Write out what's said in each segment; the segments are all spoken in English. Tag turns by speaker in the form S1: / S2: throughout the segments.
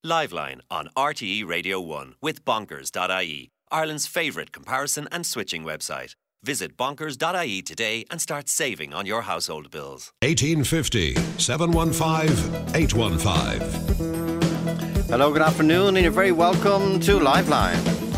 S1: Liveline on RTE Radio 1 with Bonkers.ie, Ireland's favourite comparison and switching website. Visit bonkers.ie today and start saving on your household bills.
S2: 1850 715 815.
S3: Hello, good afternoon, and you're very welcome to Liveline.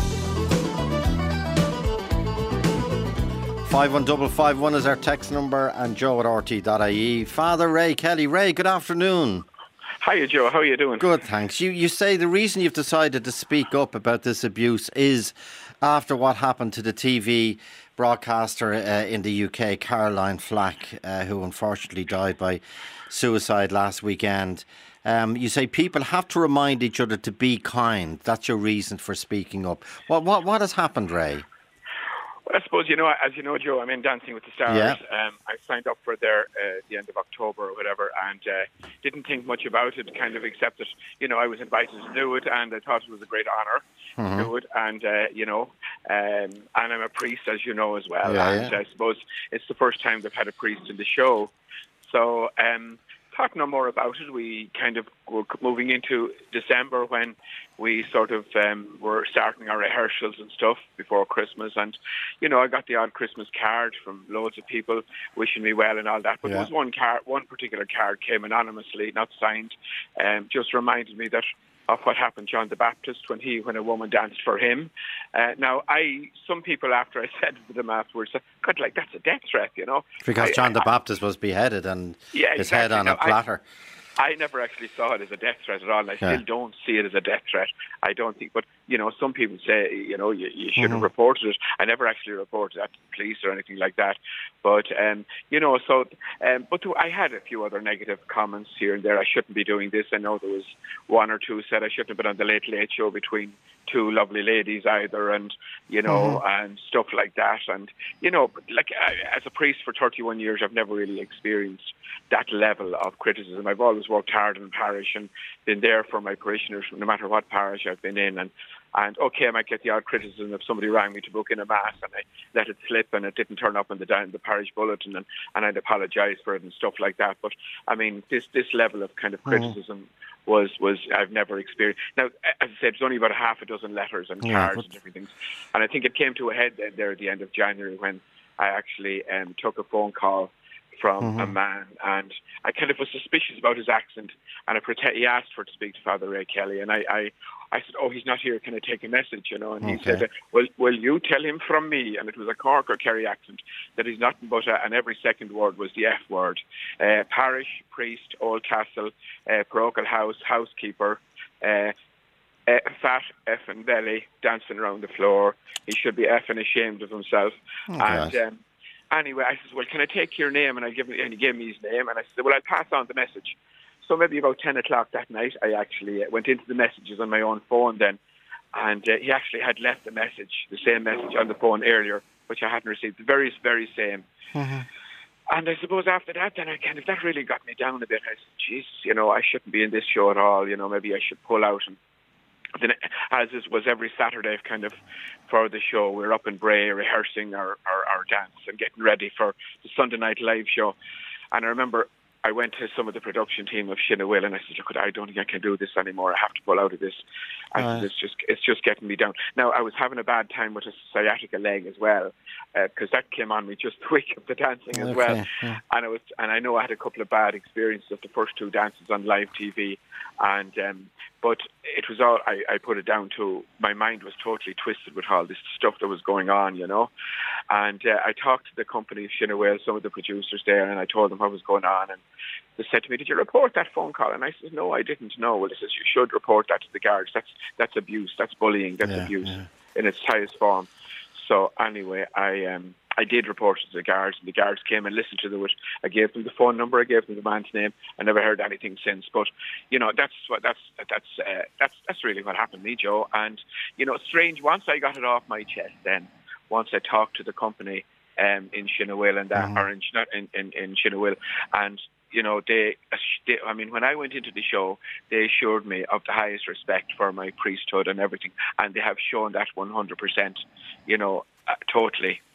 S3: 51551 is our text number, and Joe at RT.ie. Father Ray Kelly. Ray, good afternoon.
S4: Hiya, Joe. How are you doing?
S3: Good, thanks. You say the reason you've decided to speak up about this abuse is after what happened to the TV broadcaster in the UK, Caroline Flack, who unfortunately died by suicide last weekend. You say people have to remind each other to be kind. That's your reason for speaking up. What has happened, Ray?
S4: Well, I suppose, as you know, Joe, I'm in Dancing with the Stars.
S3: Yeah.
S4: I signed up for there at the end of October or whatever, and didn't think much about it, kind of accepted, I was invited to do it, and I thought it was a great honour to do it, and, and I'm a priest, as you know, as well, I suppose it's the first time they've had a priest in the show, so thought no more about it. We kind of were moving into December when we sort of were starting our rehearsals and stuff before Christmas, and I got the odd Christmas card from loads of people wishing me well and all that, but there was one particular card came anonymously, not signed, just reminded me that of what happened to John the Baptist when a woman danced for him. Now, some people after I said to them afterwards, God, that's a death threat,
S3: Because John the Baptist was beheaded and his head on a platter.
S4: I never actually saw it as a death threat at all, and I still don't see it as a death threat. I don't think, but some people say, you should have reported it. I never actually reported that to the police or anything like that. But but I had a few other negative comments here and there. I shouldn't be doing this. I know there was one or two said I shouldn't have been on the Late Late Show between two lovely ladies either, and and stuff like that. And as a priest for 31 years, I've never really experienced that level of criticism. I've always worked hard in the parish and been there for my parishioners, no matter what parish I've been in. And okay, I might get the odd criticism if somebody rang me to book in a mass and I let it slip and it didn't turn up in the parish bulletin, and I'd apologise for it and stuff like that. But I mean, this level of kind of criticism was I've never experienced. Now, as I said, it's only about a half a dozen letters and cards and different things, and I think it came to a head then there at the end of January when I actually took a phone call from a man, and I kind of was suspicious about his accent, and he asked to speak to Father Ray Kelly, and I said, oh, he's not here, can I take a message, and he said, well, will you tell him from me, and it was a Cork or Kerry accent, that he's nothing but and every second word was the F word, parish, priest, old castle, parochial house, housekeeper, fat effing belly, dancing around the floor, he should be effing ashamed of himself, anyway, I said, well, can I take your name? And he gave me his name, and I said, well, I'll pass on the message. So maybe about 10 o'clock that night, I actually went into the messages on my own phone then, and he actually had left the same message on the phone earlier, which I hadn't received, the very, very same. And I suppose after that, then that really got me down a bit. I said, Jesus, I shouldn't be in this show at all, maybe I should pull out. And then, as it was every Saturday kind of for the show, we were up in Bray rehearsing our dance and getting ready for the Sunday night live show. And I remember I went to some of the production team of Shinawil and I said, look, I don't think I can do this anymore. I have to pull out of this. I said, it's just getting me down. Now, I was having a bad time with a sciatica leg as well, because that came on me just the week of the dancing as well. Yeah. And I know I had a couple of bad experiences of the first two dances on live TV, and but it was all, I put it down to, my mind was totally twisted with all this stuff that was going on, And I talked to the company of Shinawil, some of the producers there, and I told them what was going on, and they said to me, did you report that phone call? And I said, no, I didn't know. Well, they said, you should report that to the guards. That's abuse, that's bullying, that's abuse in its highest form. So anyway, I did report it to the guards, and the guards came and listened to it. I gave them the phone number, I gave them the man's name. I never heard anything since. But that's really what happened to me, Joe. And strange. Once I got it off my chest, then once I talked to the company in Shinawil and that, or in Shinawil, and they, I mean, when I went into the show, they assured me of the highest respect for my priesthood and everything, and they have shown that 100%, totally.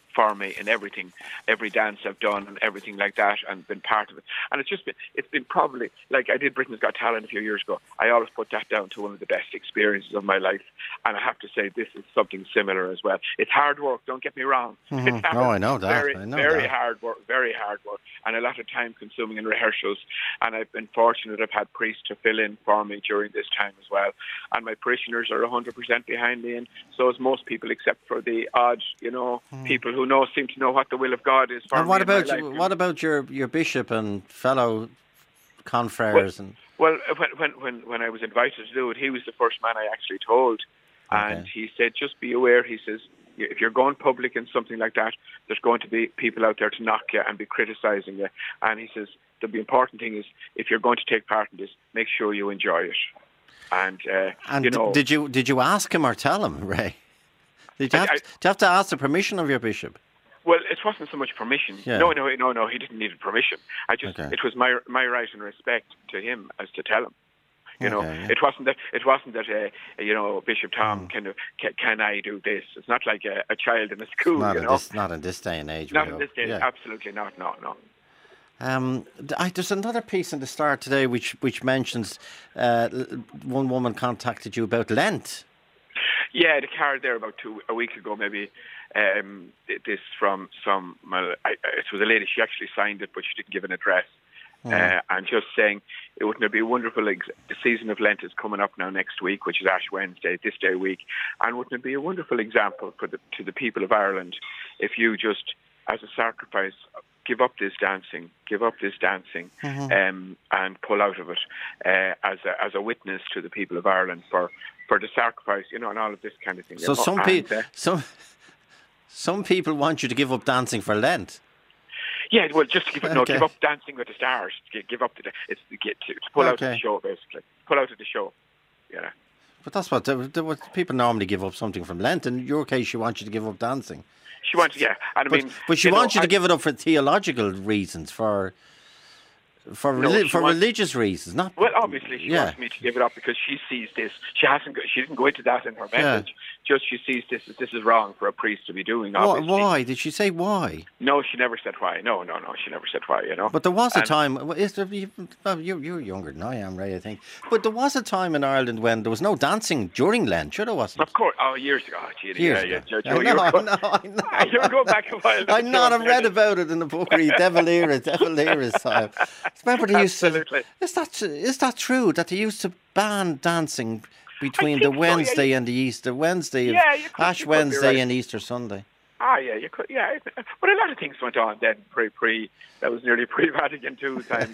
S4: for me in everything, every dance I've done and everything like that, and been part of it. And it's been probably, like I did Britain's Got Talent a few years ago, I always put that down to one of the best experiences of my life. And I have to say this is something similar as well. It's hard work, don't get me wrong. It's hard,
S3: I know that.
S4: Very hard work, very hard work, and a lot of time consuming in rehearsals. And I've been fortunate I've had priests to fill in for me during this time as well. And my parishioners are 100% behind me, and so is most people, except for the odd, people who seem to know what the will of God is for me.
S3: And what about your bishop and fellow confreres?
S4: Well, when I was invited to do it, he was the first man I actually told. And he said, just be aware, he says, if you're going public in something like that, there's going to be people out there to knock you and be criticising you. And he says, the important thing is, if you're going to take part in this, make sure you enjoy it. And
S3: did you ask him or tell him, Ray? Did you have to ask the permission of your bishop?
S4: Well, it wasn't so much permission.
S3: Yeah.
S4: No, he didn't need permission. It was my right and respect to him as to tell him. It wasn't that Bishop Tom can I do this? It's not like a child in a school.
S3: Not in this day and age.
S4: Not in this day, absolutely not. No.
S3: There's another piece in the Star today which mentions one woman contacted you about Lent.
S4: Yeah, the card there about a week ago maybe. This from it was a lady. She actually signed it, but she didn't give an address. And just saying, it wouldn't be wonderful. The season of Lent is coming up now next week, which is Ash Wednesday, this day week, and wouldn't it be a wonderful example to the people of Ireland if you just, as a sacrifice, give up this dancing, and pull out of it as a witness to the people of Ireland for the sacrifice, and all of this kind of thing.
S3: So some people want you to give up dancing for Lent.
S4: Yeah, well, just to give up Dancing with the Stars. Give up to pull out of the show, basically. Pull out of the show. Yeah.
S3: But that's what people normally give up something from Lent. In your case, she wants you to give up dancing.
S4: She wants, yeah. And
S3: but she wants you to give it up for theological reasons, for religious reasons, not.
S4: Well, obviously, she wants me to give it up because she sees this. She didn't go into that in her message. Yeah. Just she sees this is wrong for a priest to be doing. Obviously.
S3: Why did she say why?
S4: No, she never said why. No, she never said why.
S3: But there was a time. You're younger than I am, Ray, I think. But there was a time in Ireland when there was no dancing during Lent. Sure, there wasn't.
S4: Of course. Oh, years ago. Joe,
S3: I know.
S4: You're going back a while.
S3: I've read about it in the book. Devil Era's time. Remember they used to. Is that true that they used to ban dancing between the Wednesday and the Easter Wednesday, Ash Wednesday and Easter Sunday?
S4: Yeah, you could. Yeah, but a lot of things went on then. That was nearly pre-Vatican II times,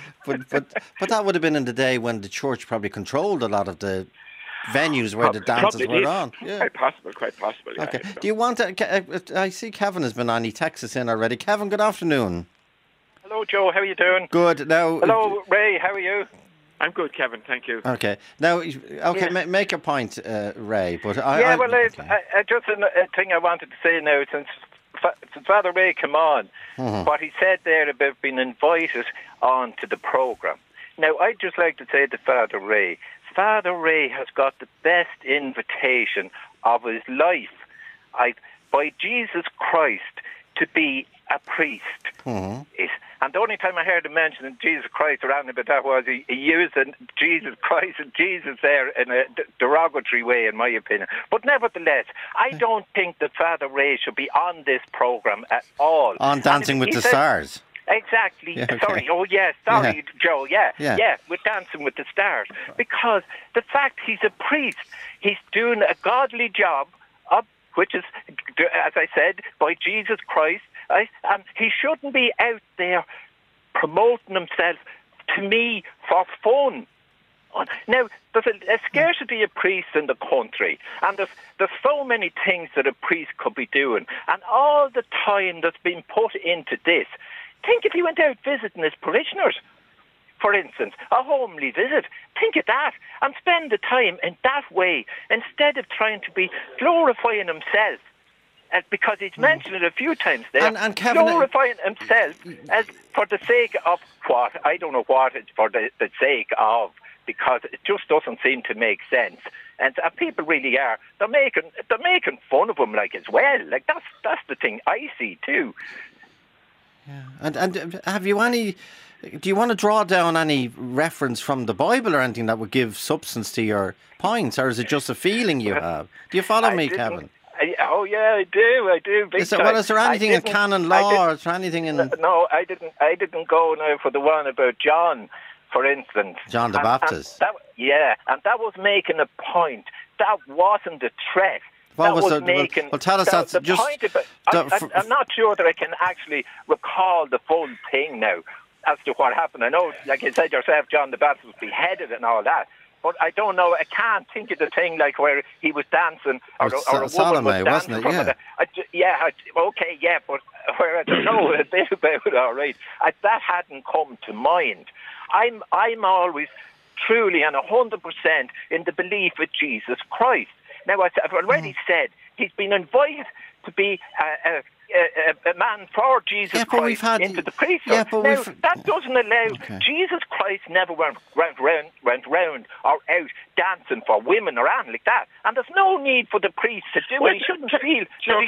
S3: But that would have been in the day when the church probably controlled a lot of the venues where the dances were on.
S4: Yeah. Quite possible. Yeah,
S3: okay. Do you want to? I see Kevin has been on. He texts us in already. Kevin, good afternoon.
S5: Hello, Joe. How are you doing?
S3: Good. Now.
S5: Hello, Ray. How are you?
S4: I'm good, Kevin. Thank you.
S3: Okay. Now, make a point, Ray. But
S5: just a thing I wanted to say now, since Father Ray came on, what he said there about being invited on to the programme. Now, I'd just like to say to Father Ray has got the best invitation of his life by Jesus Christ to be a priest. And the only time I heard him mention Jesus Christ around about that was he used Jesus Christ and Jesus there in a derogatory way, in my opinion. But nevertheless, I don't think that Father Ray should be on this programme at all.
S3: On Dancing with the Stars.
S5: Exactly.
S3: Yeah, okay.
S5: Sorry. Oh, yes. Sorry, Joe. Yeah. With Dancing with the Stars. Because the fact he's a priest, he's doing a godly job, which is, as I said, by Jesus Christ. And he shouldn't be out there promoting himself, to me, for fun. Now, there's a scarcity of priests in the country, and there's so many things that a priest could be doing, and all the time that's been put into this. Think if he went out visiting his parishioners, for instance, a homely visit. Think of that, and spend the time in that way, instead of trying to be glorifying himself. Because he's mentioned it a few times there,
S3: and Kevin,
S5: glorifying himself as for the sake of what? I don't know what it's for the sake of, because it just doesn't seem to make sense. And people really are. They're making fun of him, like, as well. Like, that's the thing I see too.
S3: Yeah. And have you any? Do you want to draw down any reference from the Bible or anything that would give substance to your points, or is it just a feeling you have? Do you follow me, Kevin?
S5: I do. Is
S3: there anything in canon law, or is there anything in?
S5: No, I didn't go now for the one about John, for instance.
S3: John the Baptist.
S5: And that was making a point. That wasn't a threat.
S3: What was making? Well, tell us that's
S5: the
S3: just.
S5: Point about, I'm not sure that I can actually recall the full thing now as to what happened. I know, like you said yourself, John the Baptist was beheaded and all that. But I don't know. I can't think of the thing like where he was dancing or a woman
S3: Salome,
S5: was dancing.
S3: Wasn't it?
S5: But where I don't know a bit about it. All right, that hadn't come to mind. I'm always truly and 100% in the belief of Jesus Christ. Now, I've already said he's been invited to be a man for Jesus Christ into the priesthood. Now, that doesn't allow... Okay. Jesus Christ never went round or out dancing for women or anything like that. And there's no need for the priest to do it. He shouldn't feel...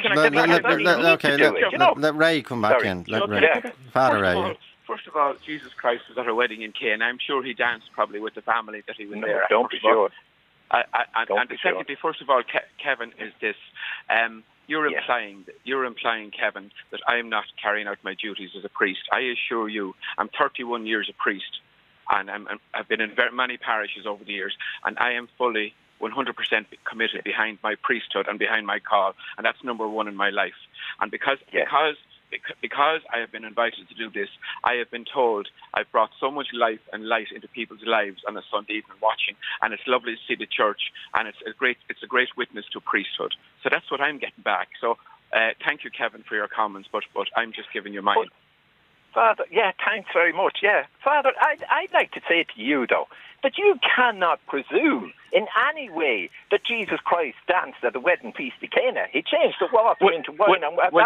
S3: Let Ray come back in. Father Ray.
S4: First of all, Jesus Christ was at a wedding in Cana. I'm sure he danced probably with the family that he was there.
S5: Don't be sure.
S4: And secondly, first of all, Kevin, is this... You're implying, Kevin, that I am not carrying out my duties as a priest. I assure you, I'm 31 years a priest, and I've been in very many parishes over the years, and I am fully 100% committed behind my priesthood and behind my call, and that's number one in my life. And because I have been invited to do this, I have been told I've brought so much life and light into people's lives on a Sunday evening watching, and it's lovely to see the church, and it's a great witness to priesthood. So that's what I'm getting back. So thank you, Kevin, for your comments, but I'm just giving you mine.
S5: Father, thanks very much. Yeah, Father, I'd like to say to you, though, that you cannot presume in any way that Jesus Christ danced at the wedding feast of Cana. He changed the water into wine.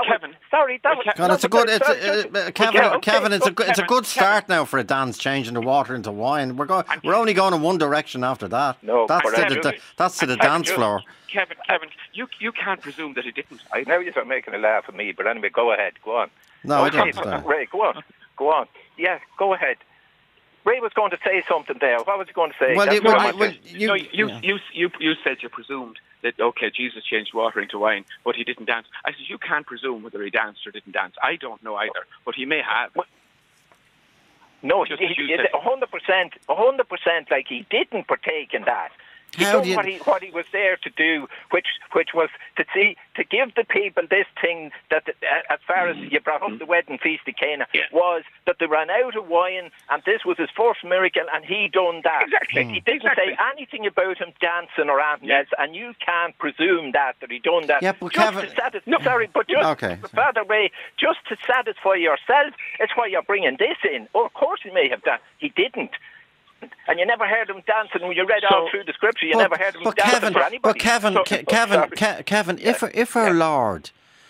S3: Kevin, it's a good start now for a dance, changing the water into wine. We're only going in one direction after that.
S5: No,
S3: that's to the dance floor.
S4: Kevin, you can't presume that he didn't.
S5: I know you're making a laugh at me, but anyway, go ahead. Go on.
S3: No, I didn't.
S5: Ray, go on. Yeah, go ahead. Ray was going to say something there. What was he going to say?
S4: You said you presumed that, okay, Jesus changed water into wine, but he didn't dance. I said, you can't presume whether he danced or didn't dance. I don't know either, but he may have.
S5: No, he 100%, like he didn't partake in that. What he was there to do, which was to give the people this thing that, as far as you brought up the wedding feast of Cana, was that they ran out of wine, and this was his first miracle, and he done that.
S4: Exactly.
S5: He didn't say anything about him dancing or anything else, and you can't presume that he done that.
S3: Yeah, but Kevin...
S5: Father Ray, just to satisfy yourself, it's why you're bringing this in. Oh, of course he may have done. He didn't. And you never heard him dancing when you read all through the scripture. You never heard him dancing for anybody.
S3: But Kevin, if our Lord,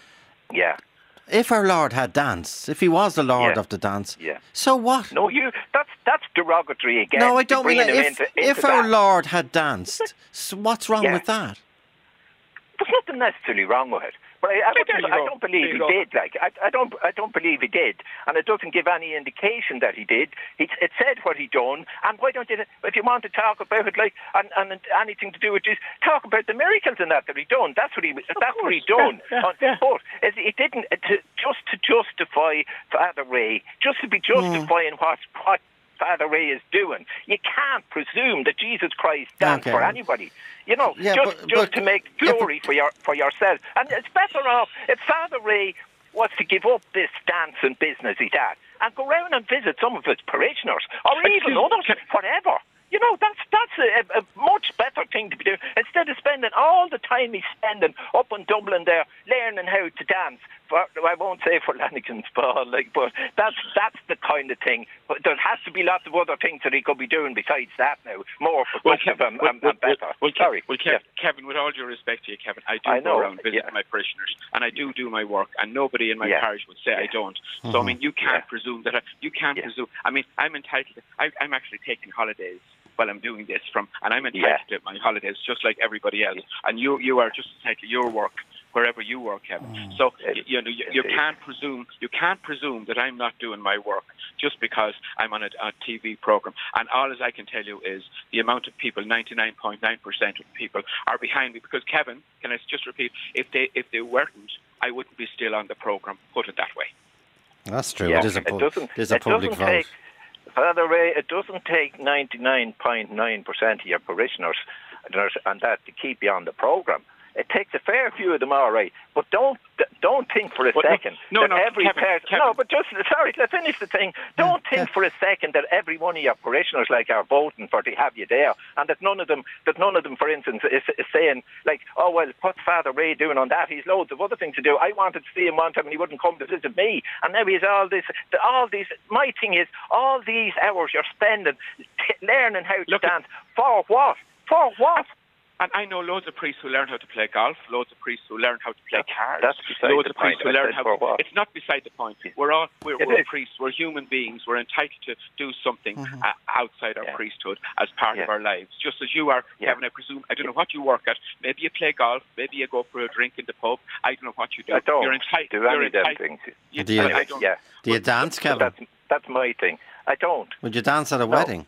S3: if our Lord had danced, if he was the Lord of the dance, so what?
S5: No, that's derogatory again.
S3: No, I don't mean that. If our Lord had danced, so what's wrong with that?
S5: There's nothing necessarily wrong with it. But I don't believe he did. Like I don't believe he did, and it doesn't give any indication that he did. It said what he done, and why don't you? If you want to talk about it, like and anything to do with this, talk about the miracles and that he done. That's what he done. But he didn't just to justify Father Ray, just to be justifying what Father Ray is doing. You can't presume that Jesus Christ danced for anybody. You know, just to make glory for yourself. And it's better off if Father Ray was to give up this dancing business he's at and go round and visit some of his parishioners or even others, whatever. You know, that's a much better thing to be doing instead of spending all the time he's spending up in Dublin there learning how to dance. I won't say for Lanigan's ball, but that's the kind of thing. But there has to be lots of other things that he could be doing besides that now, more productive and better.
S4: Kevin, with all due respect to you, Kevin, I do go around visiting my parishioners, and I do my work, and nobody in my parish would say I don't. So, I mean, you can't presume that. You can't presume. I mean, I'm entitled. I'm actually taking holidays while I'm doing this, and I'm entitled to my holidays just like everybody else. And you are just entitled to your work wherever you work, Kevin. So you can't presume that I'm not doing my work just because I'm on a TV program. And all as I can tell you is the amount of people, 99.9% of people, are behind me. Because Kevin, can I just repeat? If they weren't, I wouldn't be still on the program. Put it that way.
S3: That's true. Yeah, it is a public vote.
S5: Father Ray, it doesn't take 99.9% of your parishioners and that to keep you on the program. It takes a fair few of them, all right, but don't think for a second that every person. No, but just let's finish the thing. Don't think for a second that every one of your parishioners are voting for to have you there, and that none of them, for instance, is saying like, oh well, what's Father Ray doing on that? He's loads of other things to do. I wanted to see him one time, and he wouldn't come to visit me, and now he's all these. My thing is, all these hours you're spending learning how to dance for what? For what?
S4: And I know loads of priests who learn how to play golf, loads of priests who learn how to play cards,
S5: loads of priests
S4: who learn how to... It's not beside the point. We're priests, we're human beings, we're entitled to do something outside our priesthood as part of our lives. Just as you are, Kevin, I presume, I don't know what you work at. Maybe you play golf, maybe you go for a drink in the pub. I don't know what you do.
S5: I don't
S4: You're entitled.
S5: do any of them things.
S3: Do you dance, Kevin?
S5: That's my thing. I don't.
S3: Would you dance at a wedding?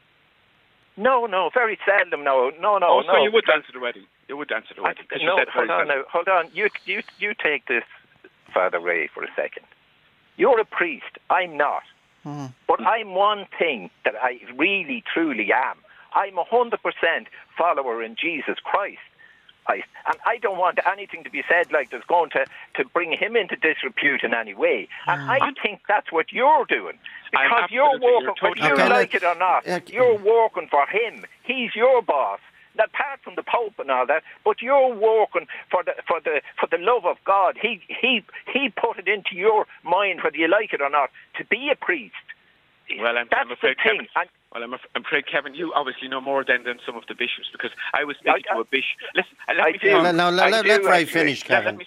S5: No, very seldom. No.
S4: So you would dance at a wedding. You would dance at a wedding.
S5: Hold on. You take this, Father Ray, for a second. You're a priest. I'm not. But I'm one thing that I really, truly am. I'm 100% follower in Jesus Christ. And I don't want anything to be said like that's going to bring him into disrepute in any way. And I think that's what you're doing. Because you're working, whether you like it or not, you're working for him. He's your boss. Apart from the Pope and all that, but you're working for the love of God. He put it into your mind, whether you like it or not, to be a priest.
S4: Well, I'm afraid, Kevin. I'm afraid, Kevin, you obviously know more than some of the bishops, because I was speaking to a bishop. Listen,
S3: let Ray finish, Kevin.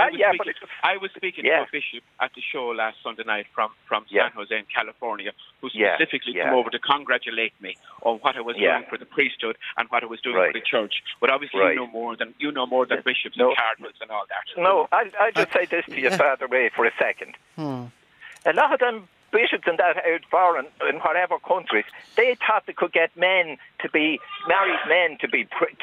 S4: I was speaking to a bishop at the show last Sunday night from San Jose in California, who specifically came over to congratulate me on what I was doing for the priesthood and what I was doing for the church. But obviously, you know more than bishops and cardinals and all that.
S5: No, I'll just say this to you, Father Ray, for a second. A lot of them bishops and that out foreign in whatever countries, they thought they could get married men to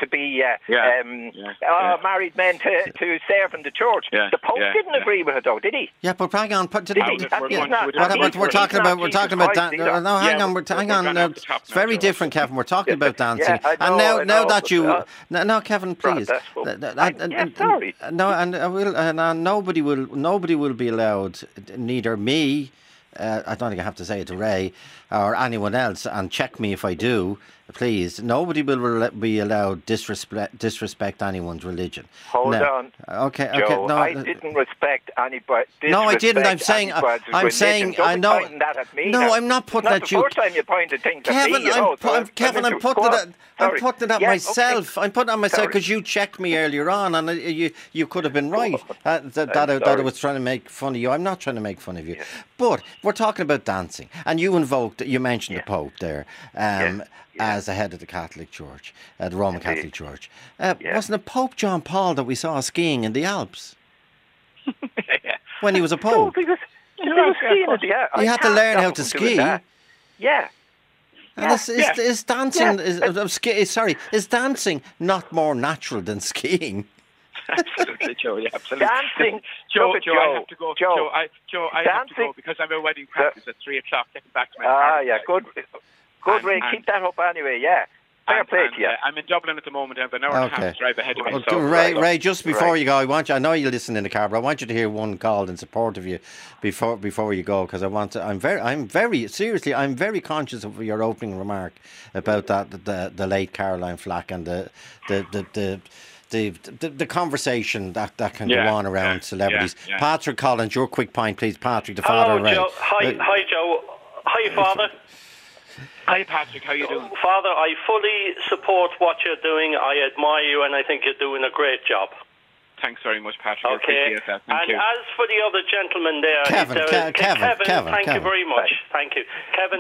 S5: serve in the church. The Pope didn't agree with it, though, did he?
S3: Yeah, but hang on. We're talking about dancing. No, hang on. It's very different, Kevin. We're talking about dancing, and now that you, Kevin, please.
S5: Sorry.
S3: No, and nobody will be allowed. Neither me. I don't think I have to say it to Ray or anyone else, and check me if I do, please. Nobody will be allowed disrespect anyone's religion.
S5: Hold on.
S3: Okay.
S5: Joe,
S3: no,
S5: I didn't respect anybody.
S3: No, I didn't. I'm saying. I know. No, I'm not putting at you.
S5: First time you pointed things
S3: Kevin,
S5: at me.
S3: Kevin, I'm putting it at myself. I'm putting it at myself because you checked me earlier on, and you could have been right that I was trying to make fun of you. I'm not trying to make fun of you, but we're talking about dancing, and you mentioned the Pope there as the head of the Catholic Church, the Roman Catholic Church. Wasn't it Pope John Paul that we saw skiing in the Alps when he was a Pope?
S5: He was skiing in the Alps.
S3: He had to learn how to ski.
S5: Yeah.
S3: And is dancing? Is dancing not more natural than skiing?
S4: Absolutely, Joe. Yeah, absolutely.
S5: Dancing,
S4: Joe, I have to go. Joe, I have to go because I'm a wedding practice at 3:00. Getting back to my
S5: Good, Ray. Keep that up anyway. Yeah. Fair play to you.
S4: I'm in Dublin at the moment. I have an hour and a half drive ahead of me.
S3: Ray, just before you go, I know you listen in the car, but I want you to hear one call in support of you before you go, because I'm very conscious of your opening remark about the late Caroline Flack and the conversation that can go on around celebrities. Yeah. Patrick Collins, your quick point, please. Patrick, the father of Ray.
S6: Joe. Hi, Joe. Hi, Father.
S4: Hi, Patrick. How are you doing?
S6: Father, I fully support what you're doing. I admire you, and I think you're doing a great job.
S4: Thanks very much, Patrick.
S6: Okay.
S4: I appreciate that. Thank you.
S6: As for the other gentleman there,
S3: Kevin,
S6: thank you very much. Thank you. Kevin,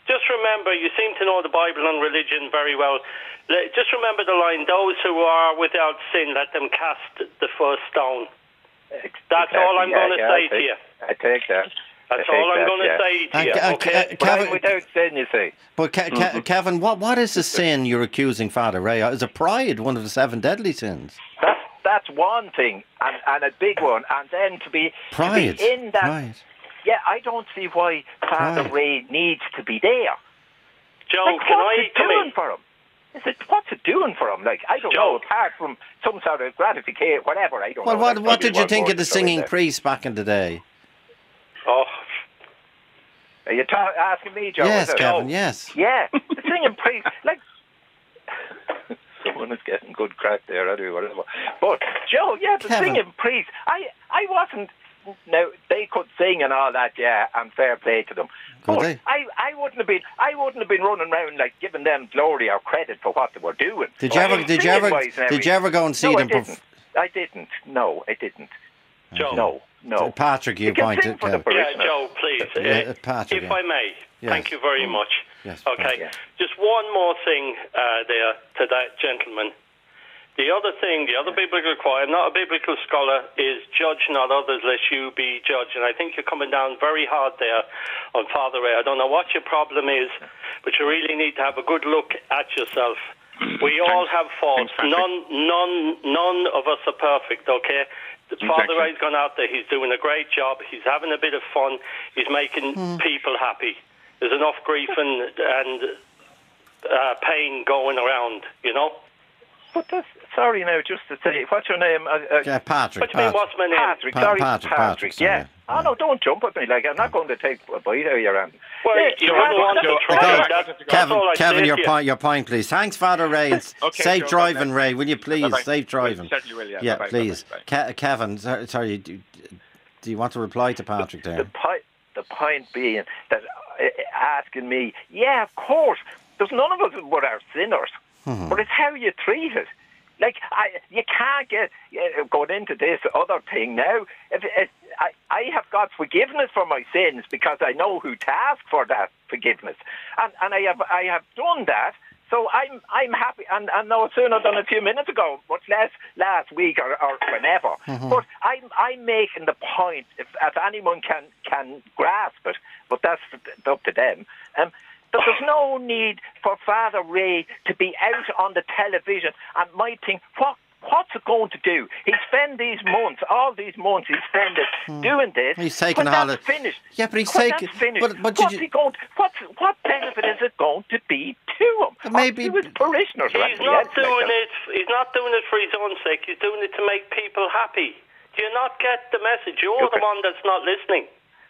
S6: just remember, you seem to know the Bible and religion very well. Just remember the line, those who are without sin, let them cast the first stone. That's all I'm going to say to you.
S5: I take that.
S6: That's all I'm going to say to you. Okay?
S5: Kevin, without sin, you see.
S3: But Kevin, what is the sin you're accusing Father Ray? Is it pride, one of the 7 deadly sins?
S5: That's one thing, and a big one. And then to be in that... Pride. Yeah, I don't see why Father Ray needs to be there.
S6: Joe,
S5: like, what's it doing for him? What's it doing for him? Like, I don't know, apart from some sort of gratification, whatever, I don't know.
S3: Well, what did you think of the singing priest back in the day?
S6: Oh.
S5: Are you asking me, Joe?
S3: Yes, Kevin, yes.
S5: Yeah, the singing priest, like... Someone is getting good crack there, anyway, whatever. But, Joe, the singing priest, I wasn't... Now, they could sing and all that, and fair play to them.
S3: Could
S5: but
S3: they?
S5: I wouldn't have been running around like giving them glory or credit for what they were doing.
S3: Did you ever go and see them?
S5: I didn't. No, I didn't.
S6: Joe.
S5: No.
S3: Patrick, you pointed.
S6: Joe, please.
S3: Patrick,
S6: if I may, thank you very much.
S3: Yes.
S6: Okay. Just one more thing there to that gentleman. The other thing, the other biblical requirement, I'm not a biblical scholar, is judge not others lest you be judged. And I think you're coming down very hard there on Father Ray. I don't know what your problem is, but you really need to have a good look at yourself. We all have faults. None of us are perfect, okay? Father Ray's gone out there. He's doing a great job. He's having a bit of fun. He's making people happy. There's enough grief and pain going around, you know?
S5: But sorry now, just to say, what's your name?
S3: Patrick.
S6: What do you mean, what's my name?
S5: Patrick. Yeah. Oh, no, don't jump at me. Like, I'm not going to take a bite out of your hand.
S6: Well, you wouldn't want to try.
S3: Kevin, your point, please. Thanks, Father Ray. Safe driving, Ray. Will you please? Safe driving.
S4: Certainly will,
S3: yeah. Please. Kevin, sorry, do you want to reply to Patrick there?
S5: The point being that asking me, of course, there's none of us who are sinners. But it's how you treat it. Like, you can't get going into this other thing now. I have got forgiveness for my sins because I know who to ask for that forgiveness, and I have done that. So I'm happy, and no sooner than a few minutes ago, much less last week or whenever. But I'm making the point, if anyone can grasp it, but that's up to them. That there's no need for Father Ray to be out on the television and might think, what's it going to do? He spent all these months he spent doing this.
S3: He's taking a holiday.
S5: Finished.
S3: Yeah, but he's
S5: taking. What benefit is it going to be to him?
S3: Maybe
S5: to his parishioners.
S6: He's not doing it. He's not doing it for his own sake. He's doing it to make people happy. Do you not get the message? You're the one that's not listening.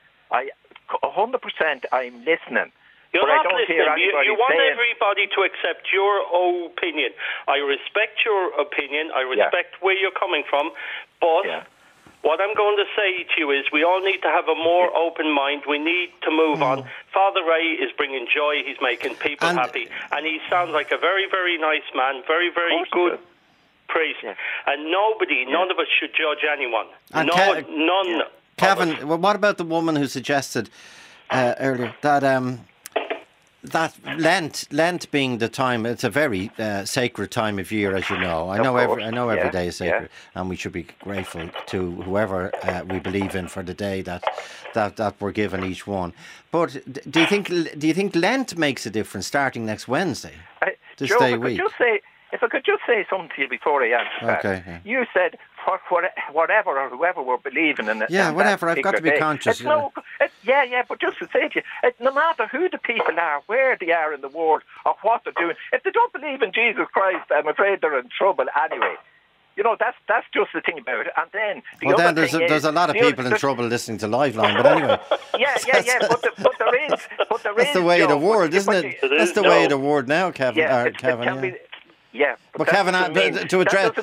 S5: 100%. I'm listening.
S6: You're not listening. You want everybody to accept your opinion. I respect your opinion. I respect where you're coming from. But what I'm going to say to you is we all need to have a more open mind. We need to move on. Father Ray is bringing joy. He's making people happy. And he sounds like a very, very nice man. Very, very good priest. Yeah. And none of us should judge anyone.
S3: And
S6: none.
S3: Kevin, what about the woman who suggested earlier that Lent being the time, it's a very sacred time of year, as you know. I know every day is sacred, and we should be grateful to whoever we believe in for the day that we're given each one. But do you think Lent makes a difference starting next Wednesday?
S5: Joe, if I could just say something to you before I answer that. You said whatever or whoever we're believing in.
S3: Whatever. I've got to be conscious.
S5: But just to say to you, no matter who the people are, where they are in the world, or what they're doing, if they don't believe in Jesus Christ, I'm afraid they're in trouble anyway. You know, that's just the thing about it. And then
S3: there's a lot of people in trouble listening to Liveline, but anyway.
S5: But there is.
S3: That's the way of the world, isn't it? That's the way of the world now, Kevin. Kevin. But Kevin, to address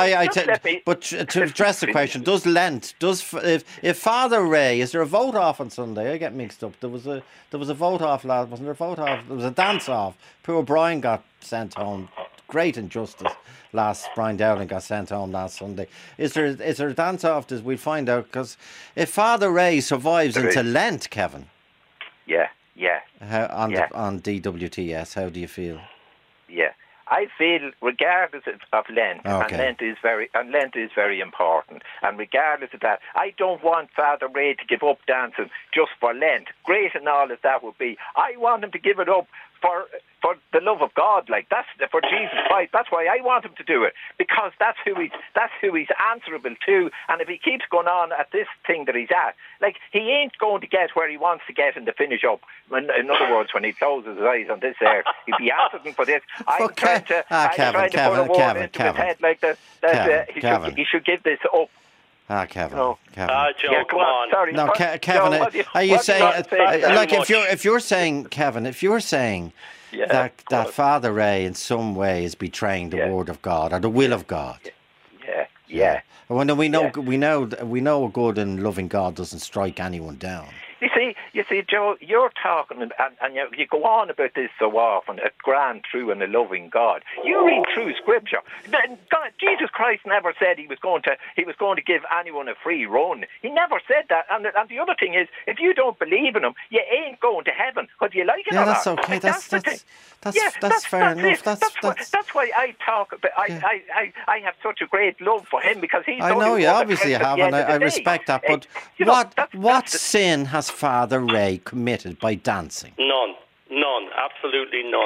S3: the question, does Lent, if Father Ray, is there a vote off on Sunday? I get mixed up. There was a vote off, wasn't there? A vote off. There was a dance off. Poor Brian got sent home. Great injustice. Brian Dowling got sent home last Sunday. Is there a dance off? We'll find out, because if Father Ray survives into Lent, Kevin.
S5: Yeah. Yeah.
S3: On DWTS, how do you feel?
S5: Yeah. I feel, regardless of Lent, and Lent is very important, and regardless of that, I don't want Father Ray to give up dancing just for Lent. Great and all as that would be. I want him to give it up for the love of God, like that's for Jesus Christ. That's why I want him to do it, because that's who he's answerable to. And if he keeps going on at this thing that he's at, like, he ain't going to get where he wants to get in the finish up. In other words, when he closes his eyes on this earth, he'll be answering for this. I'm trying to put a word into his head like that. He should give this up.
S3: Kevin.
S5: No.
S6: Joe, come on.
S5: Sorry.
S3: No, Kevin. Are you saying, like, if you're saying, Kevin, if you're saying that Father Ray in some way is betraying the word of God or the will of God?
S5: Yeah.
S3: When we know a good and loving God doesn't strike anyone down.
S5: You see, Joe, you're talking, and you go on about this so often, a grand, true, and a loving God. You read through Scripture. Jesus Christ never said he was going to give anyone a free run. He never said that. And the other thing is, if you don't believe in him, you ain't going to heaven, whether you like it or not.
S3: That's okay. That's fair enough.
S5: That's why I talk about. I have such a great love for him, because he's.
S3: I know you obviously have, and I respect that. But what sin has Father Ray committed by dancing?
S6: None, absolutely none.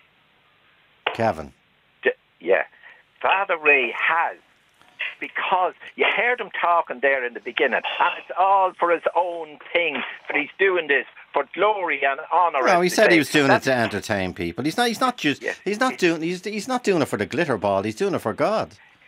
S3: Kevin.
S5: Father Ray has, because you heard him talking there in the beginning, and it's all for his own thing, but he's doing this for glory and honour.
S3: No, he said he was doing it to entertain people. He's not doing it for the glitter ball. He's doing it for God.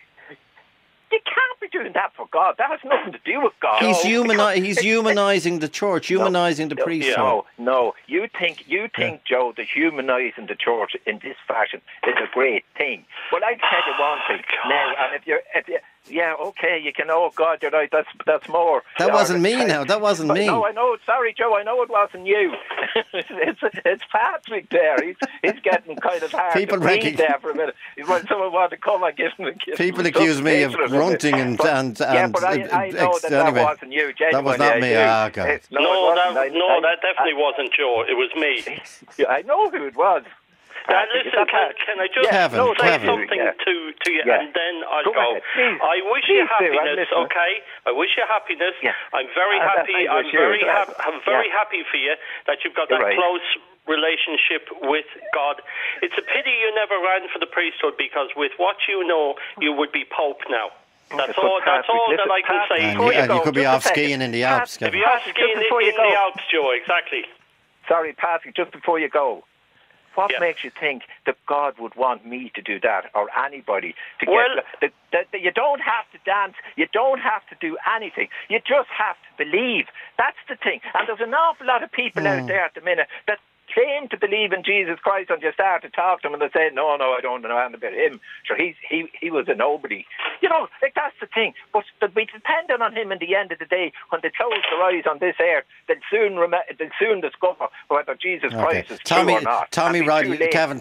S5: You can't be doing that for God. That has nothing to do with God.
S3: He's humanising the church, humanising the priesthood.
S5: No. You think, Joe, that humanising the church in this fashion is a great thing. Well, I tell you one thing now, and if you. Okay, you can. Oh God, you're right. That's more.
S3: That wasn't me. Now that wasn't me.
S5: No, I know. Sorry, Joe. I know it wasn't you. it's Patrick there. He's getting kind of hard to breathe there for a minute. When someone wanted to come and give him a kiss.
S3: People accuse me of grunting and
S5: but I know that wasn't you. Genuinely,
S3: that was not me.
S6: God. No, that definitely wasn't Joe. It was me.
S5: I know who it was.
S6: Listen, can I just say something to you, and then I'll go. I wish you happiness, okay? I wish you happiness. Yeah. I'm very happy. I'm very happy for you that you've got that close relationship with God. It's a pity you never ran for the priesthood, because with what you know, you would be Pope now. That's all that I can say.
S3: And you could be off skiing in the Alps.
S6: If you're off skiing in the Alps, Joe, exactly.
S5: Sorry, Patrick, just before you go. What makes you think that God would want me to do that, or anybody to get? You don't have to dance. You don't have to do anything. You just have to believe. That's the thing. And there's an awful lot of people out there at the minute that claim to believe in Jesus Christ, and you start to talk to them and they say, no, I don't know anything about him. Sure, he was a nobody. You know, like, that's the thing. But they'll be dependent on him in the end of the day. When they close their eyes on this earth, they'll soon discover whether Jesus Christ is true or not. Tommy Roddy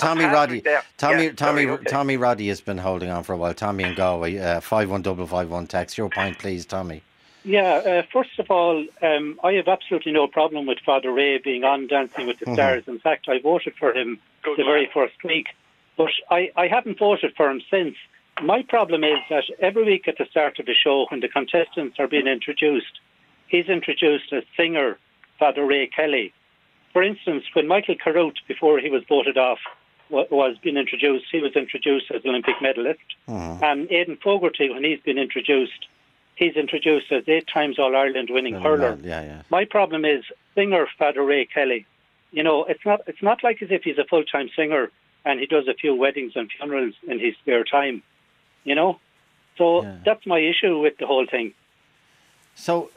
S3: has been holding on for a while. Tommy and Galway, 51551 text. Your point, please, Tommy.
S7: Yeah, first of all, I have absolutely no problem with Father Ray being on Dancing with the Stars. In fact, I voted for him very first week. But I haven't voted for him since. My problem is that every week at the start of the show, when the contestants are being introduced, he's introduced as singer Father Ray Kelly. For instance, when Michael Carruth, before he was voted off, was being introduced, he was introduced as Olympic medalist. And Aidan Fogarty, when he's been introduced, he's introduced as 8 times All-Ireland winning hurler. My problem is singer Father Ray Kelly. You know, it's not like as if he's a full-time singer and he does a few weddings and funerals in his spare time. You know? So that's my issue with the whole thing.
S3: So,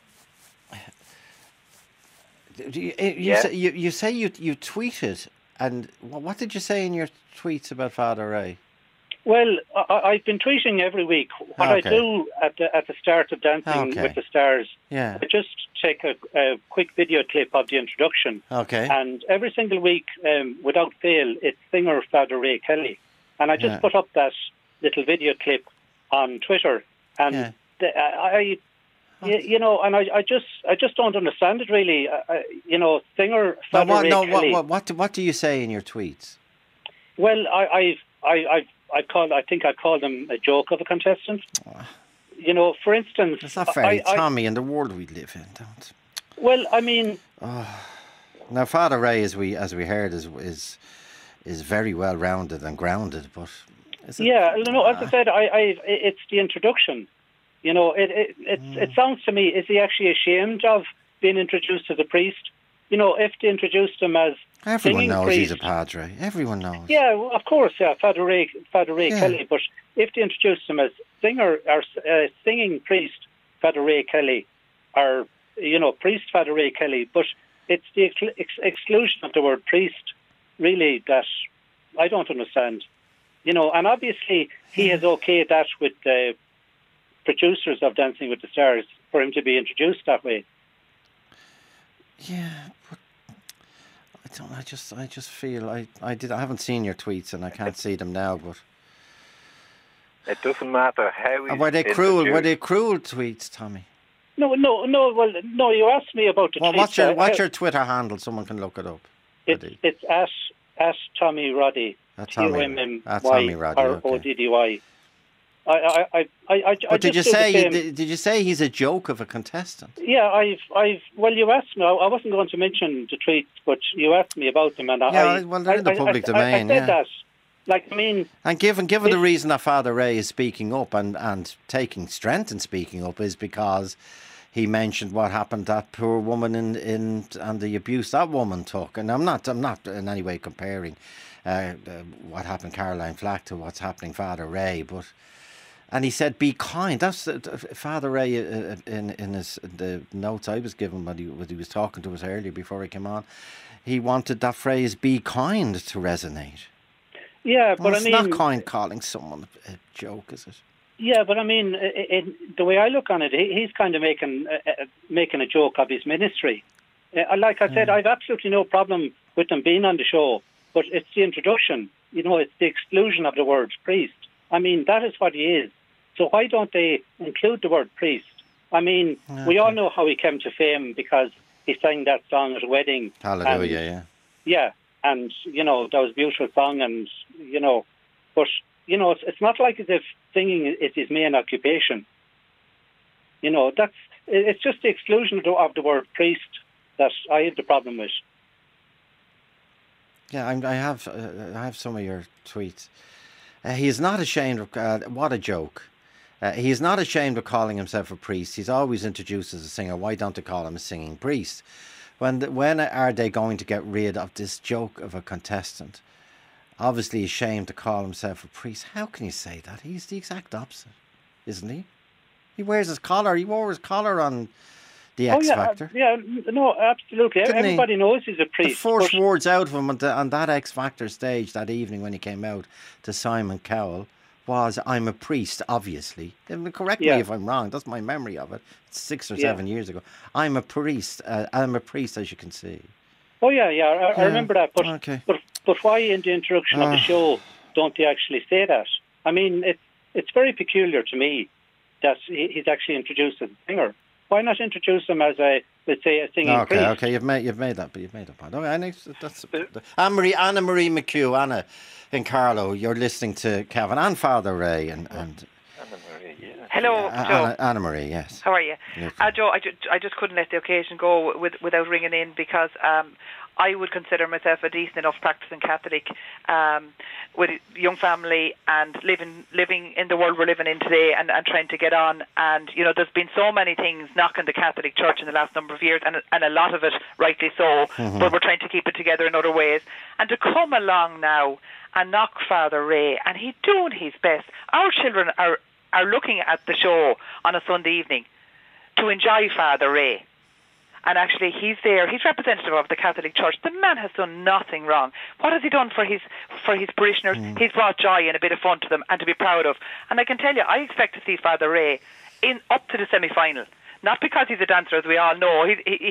S3: you say you tweeted, and what did you say in your tweets about Father Ray?
S7: Well, I've been tweeting every week. What I do at the start of Dancing with the Stars, I just take a quick video clip of the introduction. And every single week, without fail, it's singer Father Ray Kelly. And I just put up that little video clip on Twitter. And You know, and I just don't understand it really. You know, singer Father Ray Kelly.
S3: What do you say in your tweets?
S7: Well, I think I called him a joke of a contestant. You know, for instance,
S3: it's not very Tommy in the world we live in, don't.
S7: Well, I mean,
S3: now Father Ray, as we heard, is very well rounded and grounded, but as I said, it's the introduction. You know, it sounds to me, is he actually ashamed of being introduced as a priest? You know, if they introduced him as everyone knows
S7: priest,
S3: he's a padre. Everyone knows.
S7: Yeah, well, of course, yeah, Father Ray Kelly. But if they introduced him as singer or singing priest, Father Ray Kelly, or priest Father Ray Kelly, but it's the exclusion of the word priest, really, that I don't understand. You know, and obviously he has okayed that with the producers of Dancing with the Stars for him to be introduced that way.
S3: Yeah, but I just feel I haven't seen your tweets and I can't see them now, but
S5: it doesn't matter how.
S3: Were they cruel? Were they cruel tweets, Tommy?
S7: No. Well, no. You asked me about the tweets.
S3: What's your Twitter handle? Someone can look it up.
S7: It's at Tommy Roddy.
S3: Tommy
S7: Roddy.
S3: But did you say he's a joke of a contestant?
S7: Yeah, well, you asked me. I wasn't going to mention the tweets, but you asked me about them, and
S3: they're in the public domain.
S7: I said that. Like, I mean,
S3: and given the reason that Father Ray is speaking up and taking strength in speaking up is because he mentioned what happened to that poor woman and the abuse that woman took. And I'm not in any way comparing what happened Caroline Flack to what's happening Father Ray, but. And he said, "Be kind." That's Father Ray in the notes I was given when he was talking to us earlier before he came on. He wanted that phrase "be kind" to resonate.
S7: Yeah, but
S3: it's not kind calling someone a joke, is it?
S7: Yeah, but I mean, the way I look on it, he's kind of making a joke of his ministry. Like I said, I've absolutely no problem with them being on the show, but it's the introduction. You know, it's the exclusion of the word priest. I mean, that is what he is. So why don't they include the word priest? I mean, we all know how he came to fame because he sang that song at a wedding.
S3: Hallelujah,
S7: yeah. And, you know, that was a beautiful song and, you know, but, you know, it's not like as if singing is his main occupation. You know, it's just the exclusion of the word priest that I have the problem with.
S3: Yeah, I have some of your tweets. He is not ashamed of... what a joke. He is not ashamed of calling himself a priest. He's always introduced as a singer. Why don't they call him a singing priest? When are they going to get rid of this joke of a contestant? Obviously ashamed to call himself a priest. How can you say that? He's the exact opposite, isn't he? He wears his collar. He wore his collar on the X Factor.
S7: Yeah, no, absolutely. Everybody knows he's a priest.
S3: The first words out of him on that X Factor stage that evening when he came out to Simon Cowell was, "I'm a priest," obviously. Correct me if I'm wrong. That's my memory of it. It's 6 or 7 years ago. "I'm a priest. I'm a priest, as you can see."
S7: Oh, yeah. I remember that. But why in the introduction of the show don't they actually say that? I mean, it's very peculiar to me that he's actually introduced as a singer. Why not introduce him as a singing priest?
S3: Okay, you've made that point. Okay, that's Anna Marie McHugh, Anna in Carlow. You're listening to Kevin and Father Ray and
S5: Anna Marie. Yeah.
S8: Hello, Joe.
S3: Anna Marie. Yes.
S8: How are you, Joe? I just couldn't let the occasion go without ringing in because I would consider myself a decent enough practicing Catholic with a young family and living in the world we're living in today and trying to get on. And, you know, there's been so many things knocking the Catholic Church in the last number of years and a lot of it rightly so, but we're trying to keep it together in other ways. And to come along now and knock Father Ray, and he's doing his best. Our children are looking at the show on a Sunday evening to enjoy Father Ray. And actually, he's there. He's representative of the Catholic Church. The man has done nothing wrong. What has he done for his parishioners? He's brought joy and a bit of fun to them, and to be proud of. And I can tell you, I expect to see Father Ray up to the semi-final. Not because he's a dancer, as we all know.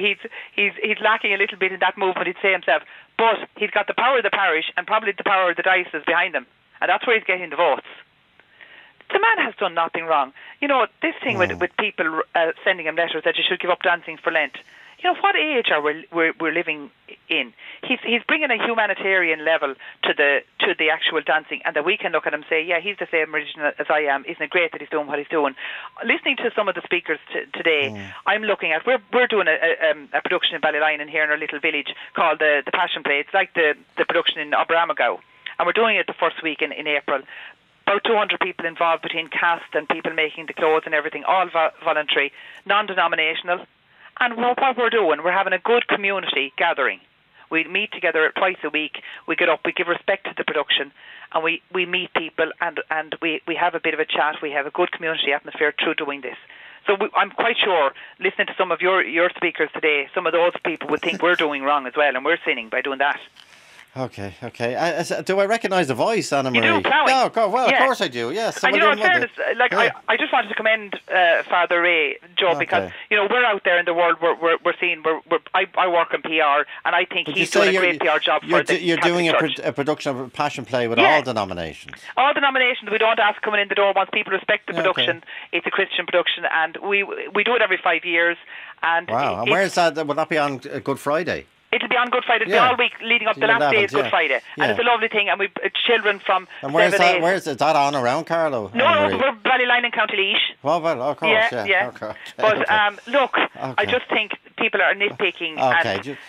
S8: He's lacking a little bit in that movement, he'd say himself. But he's got the power of the parish and probably the power of the diocese behind him, and that's where he's getting the votes. The man has done nothing wrong. You know, this thing with people sending him letters that you should give up dancing for Lent. You know, what age are we're living in? He's bringing a humanitarian level to the actual dancing, and that we can look at him and say, yeah, he's the same religion as I am. Isn't it great that he's doing what he's doing? Listening to some of the speakers today, I'm looking at we're doing a production in Ballyline here in our little village called the Passion Play. It's like the production in Aberamagow, and we're doing it the first week in April. About 200 people involved between cast and people making the clothes and everything, all voluntary, non-denominational. And what we're doing, we're having a good community gathering. We meet together twice a week. We get up, we give respect to the production, and we meet people, and we have a bit of a chat. We have a good community atmosphere through doing this. So I'm quite sure, listening to some of your speakers today, some of those people would think we're doing wrong as well, and we're sinning by doing that.
S3: Okay. Do I recognise the voice, Anna Marie?
S8: You do, Plowie.
S3: Oh, God, well, of course I do, yes.
S8: And, you know, in fairness, I just wanted to commend Father Ray, Joe, because, you know, we're out there in the world, we're seeing, I work in PR, and I think he's doing a great PR job for the
S3: You're doing a production of a Passion Play with all denominations.
S8: All denominations. We don't ask coming in the door. Once people respect the production, it's a Christian production, and we do it every 5 years. And
S3: wow, and where is that? Will that be on Good Friday?
S8: It'll be on Good Friday. It'll be all week leading up. The last day is Good Friday, and it's a lovely thing. And we children from.
S3: And where's that? Where's that on around, Carlo?
S8: No, we're Ballyline in County Laois.
S3: Well, of course, yeah.
S8: Okay. But look, I just think people are nitpicking.
S3: Okay.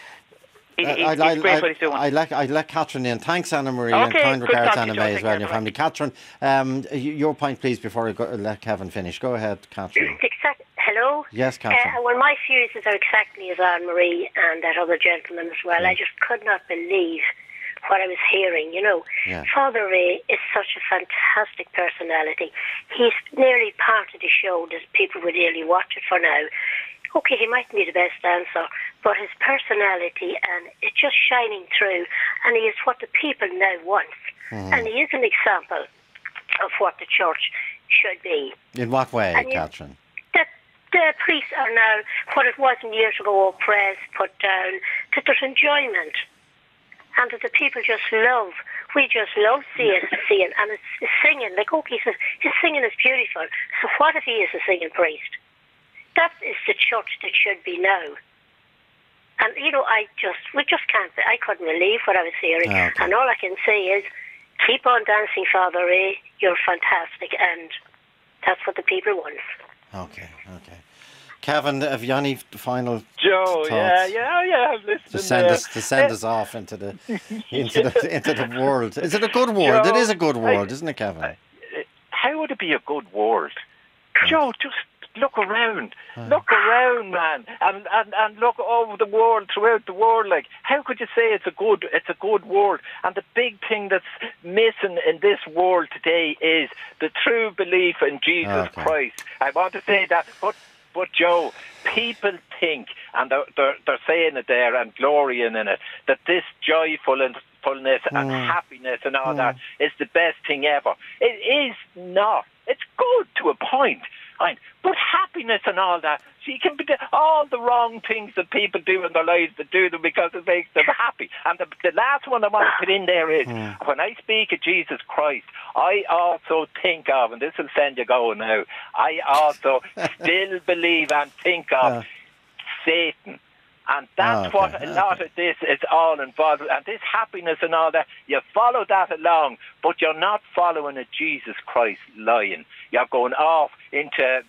S8: It's great what he's doing.
S3: I let Catherine in. Thanks, Anna Marie, and kind regards to Anna May as well and your family. Catherine, your point, please, before I let Kevin finish. Go ahead, Catherine.
S9: Hello?
S3: Yes, Catherine.
S9: Well, my views are exactly as Anne Marie and that other gentleman as well. I just could not believe what I was hearing, you know. Yeah. Father Ray is such a fantastic personality. He's nearly part of the show that people would really watch it for now. Okay, he mightn't be the best dancer, but his personality and it's just shining through, and he is what the people now want. And he is an example of what the church should be.
S3: In what way, Catherine?
S9: The priests are now, what it wasn't years ago, oppressed, put down, that there's enjoyment. And that the people just love. We just love seeing, and it's singing. Like, okay, so his singing is beautiful. So what if he is a singing priest? That is the church that should be now. And, you know, we just can't, I couldn't believe what I was hearing. Okay. And all I can say is, keep on dancing, Father Ray. You're fantastic, and that's what the people want.
S3: Okay. Kevin, have you any final
S10: Joe,
S3: thoughts?
S10: yeah. Listen,
S3: to send us off into the world. Is it a good world?
S10: Joe,
S3: it is a good world, isn't it, Kevin?
S10: How would it be a good world? Joe, just look around. Look around, man, and look over the world, throughout the world. Like, how could you say it's a good world? And the big thing that's missing in this world today is the true belief in Jesus Christ. I want to say that, but Joe, people think, and they're saying it there and glorying in it, that this joyfulness and happiness and all that is the best thing ever. It is not. It's good to a point. But happiness and all that, so you can be all the wrong things that people do in their lives that do them because it makes them happy. And the last one I want to put in there is, when I speak of Jesus Christ, I also think of, and this will send you going now, I also still believe and think of Satan. And that's what a lot of this is all involved with. And this happiness and all that, you follow that along, but you're not following a Jesus Christ line. You're going off into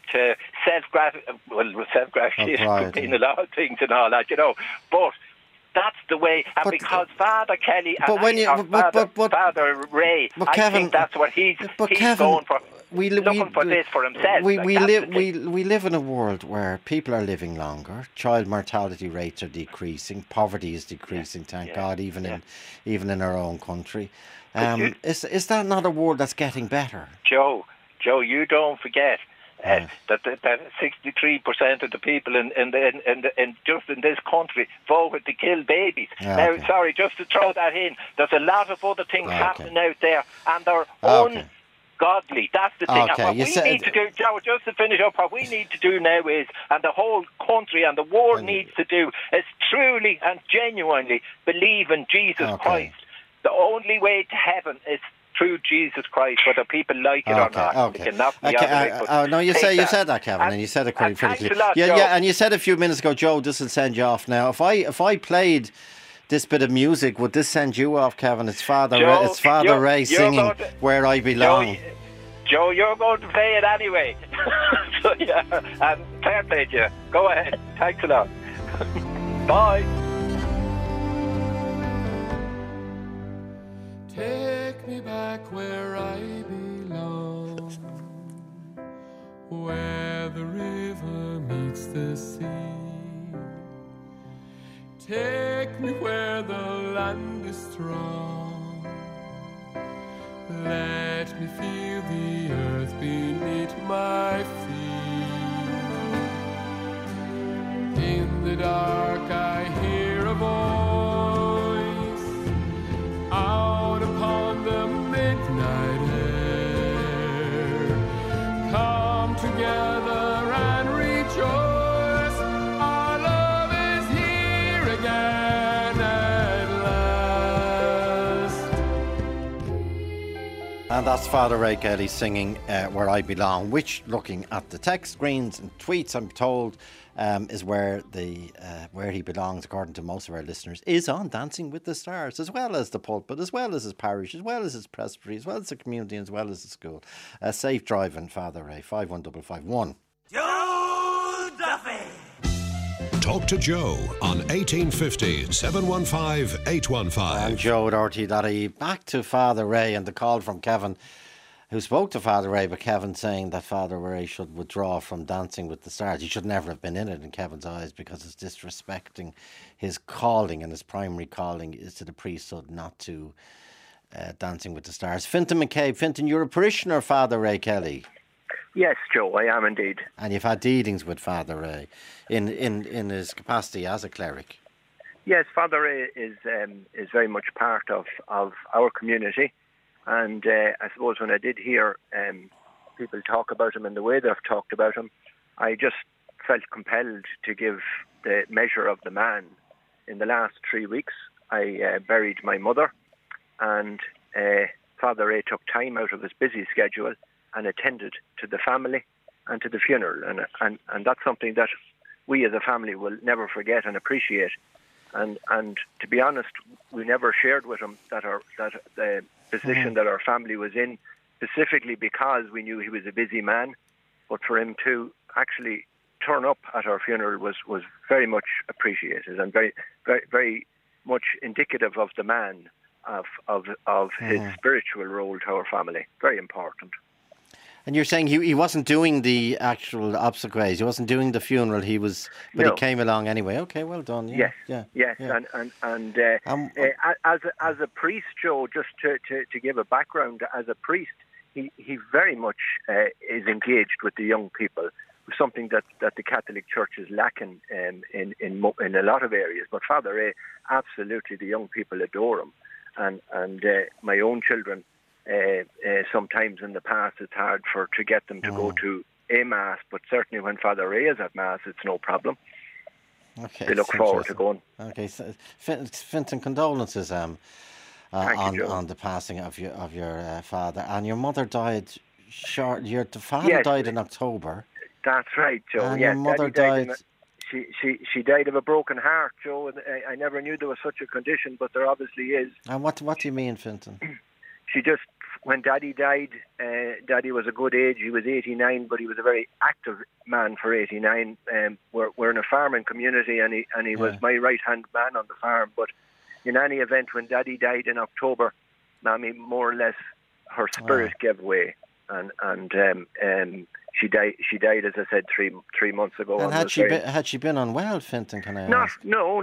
S10: self-gratification, being a lot of things and all that, you know. But that's the way, and because Father Kelly and Father Ray, I think that's what he's going for. Looking for this for himself.
S3: We live in a world where people are living longer. Child mortality rates are decreasing. Poverty is decreasing. Thank God, even in our own country. Is that not a world that's getting better?
S10: Joe, you don't forget that 63% of the people in just in this country voted to kill babies. Now, sorry, just to throw that in, there's a lot of other things happening out there, and they're ungodly. That's the thing. And what we need to do, Joe, just to finish up, what we need to do now is, and the whole country and the world needs to do, is truly and genuinely believe in Jesus Christ. The only way to heaven is through Jesus Christ, whether people like it or not.
S3: Okay.
S10: They can knock me out of it,
S3: no, you said that, Kevin, and you said it quite critically. Yeah, and you said a few minutes ago, Joe, this will send you off now. If I played this bit of music, would this send you off, Kevin? It's Father Ray singing Where I Belong.
S10: Joe, you're going to play it anyway. So, yeah, fair play to you. Go ahead. Thanks a lot. Bye.
S11: Take me back where I belong, where the river meets the sea. Take me where the land is strong. Let me feel the earth beneath my feet. In the dark I hear a voice out upon the midnight air. Come together and rejoice. Our love is here again at last.
S3: And that's Father Ray Kelly singing Where I Belong, which, looking at the text screens and tweets, I'm told, is where he belongs, according to most of our listeners, is on Dancing with the Stars, as well as the pulpit, as well as his parish, as well as his presbytery, as well as the community, as well as the school. Safe driving, Father Ray. 51551.
S2: Joe Duffy. Talk to Joe on 1850 715 815.
S3: And Joe at RT.ie. Back to Father Ray and the call from Kevin, who spoke to Father Ray, but Kevin saying that Father Ray should withdraw from Dancing with the Stars. He should never have been in it in Kevin's eyes, because it's disrespecting his calling, and his primary calling is to the priesthood, not to Dancing with the Stars. Fintan McCabe. Fintan, you're a parishioner of Father Ray Kelly.
S10: Yes, Joe, I am indeed.
S3: And you've had dealings with Father Ray in his capacity as a cleric.
S10: Yes, Father Ray is very much part of our community. And I suppose when I did hear people talk about him in the way they've talked about him, I just felt compelled to give the measure of the man. In the last 3 weeks, I buried my mother, and Father Ray took time out of his busy schedule and attended to the family and to the funeral. And that's something that we as a family will never forget and appreciate. And to be honest, we never shared with him that the position that our family was in, specifically because we knew he was a busy man. But for him to actually turn up at our funeral was very much appreciated, and very, very, very much indicative of the man, of his spiritual role to our family. Very important.
S3: And you're saying he wasn't doing the actual obsequies, he wasn't doing the funeral, he came along anyway. Okay, well done. Yeah,
S10: yes. And as a priest, Joe, just to give a background, as a priest, he very much is engaged with the young people, something that the Catholic Church is lacking in a lot of areas. But Father Ray, absolutely, the young people adore him, and my own children. Sometimes in the past it's hard to get them to go to a Mass, but certainly when Father Ray is at Mass, it's no problem.
S3: Okay,
S10: they look forward to going.
S3: Okay, so, Fintan, condolences on the passing of your father. And your mother died your father died in October.
S10: That's right, Joe.
S3: And your mother died...
S10: She died of a broken heart, Joe. I never knew there was such a condition, but there obviously is.
S3: And what do you mean, Fintan?
S10: She just, when Daddy died, Daddy was a good age. He was 89, but he was a very active man for 89. We're in a farming community, and he was my right-hand man on the farm. But in any event, when Daddy died in October, Mammy, more or less, her spirit gave way, and she died, as I said, three months ago.
S3: And had she been unwell, Fintan? Can I ask?
S10: No,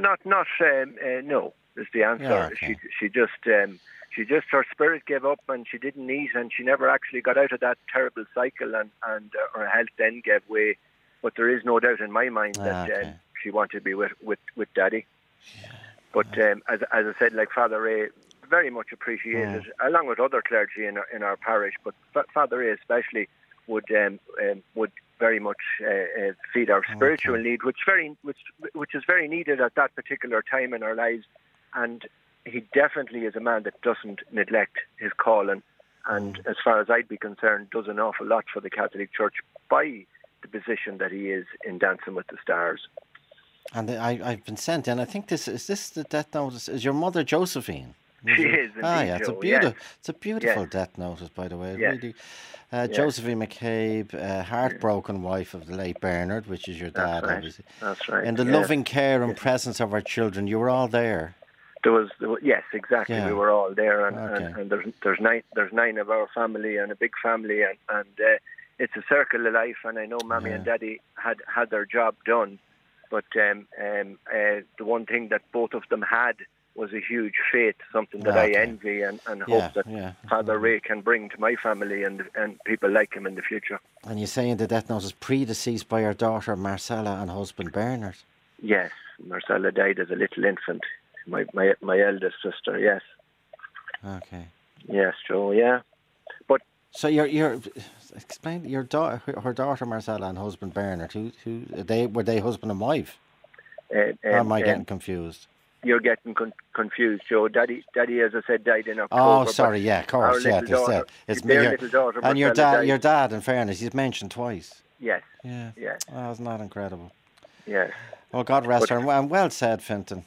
S10: is the answer.
S3: Yeah, okay.
S10: She just her spirit gave up, and she didn't eat, and she never actually got out of that terrible cycle, and her health then gave way. But there is no doubt in my mind that she wanted to be with Daddy. Yeah. But as I said, like Father Ray, very much appreciated, along with other clergy in our parish. But Father Ray especially would very much feed our spiritual need, which is very needed at that particular time in our lives. And he definitely is a man that doesn't neglect his calling
S12: and as far as I'd be concerned, does an awful lot for the Catholic Church by the position that he is in Dancing with the Stars.
S3: And I've been sent in. I think this the death notice. Is your mother Josephine?
S12: She is. Indeed,
S3: yeah,
S12: it's
S3: a beautiful death notice, by the way.
S12: Yes.
S3: Really, Josephine McCabe, heartbroken wife of the late Bernard, which is your dad, obviously.
S12: That's right.
S3: In the loving care and presence of our children, you were all there.
S12: There was yes, exactly. We were all there, and there's 9 of our family and a big family, and it's a circle of life. And I know Mammy and Daddy had their job done, but the one thing that both of them had was a huge faith, something that I envy and hope that Father Ray can bring to my family and people like him in the future.
S3: And you say in the death notice, predeceased by her daughter Marcella and husband Bernard.
S12: Yes, Marcella died as a little infant. My eldest sister, yes.
S3: Okay.
S12: Yes, Joe, yeah. But
S3: so you're explain your daughter, her daughter Marcella and husband Bernard. Who were they husband and wife? Or am I getting confused?
S12: You're getting confused, Joe. Daddy, as I said, died in October.
S3: Oh, sorry, yeah, of course,
S12: yeah.
S3: It's
S12: their little daughter,
S3: and
S12: Marcella
S3: your dad. In fairness, he's mentioned twice.
S12: Yes.
S3: Yeah.
S12: Yes.
S3: Oh, isn't that incredible?
S12: Yes.
S3: Well, God rest her. And well said, Fintan.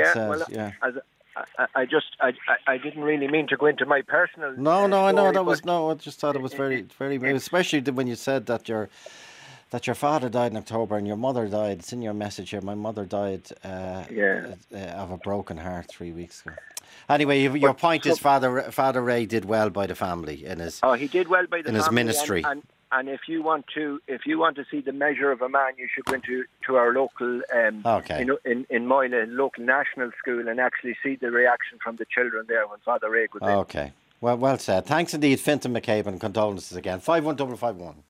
S12: I didn't really mean to go into my personal.
S3: No, I know that was I just thought it was very, especially when you said that your father died in October and your mother died. It's in your message here. My mother died of a broken heart 3 weeks ago. Anyway, your point is Father Ray did well by the family in his.
S12: Oh, he did well by the family
S3: his ministry.
S12: And if you want to see the measure of a man, you should go into our local in Moyle, local national school, and actually see the reaction from the children there when Father Ray goes in.
S3: Okay, well said. Thanks indeed, Fintan McCabe, and condolences again. 51551.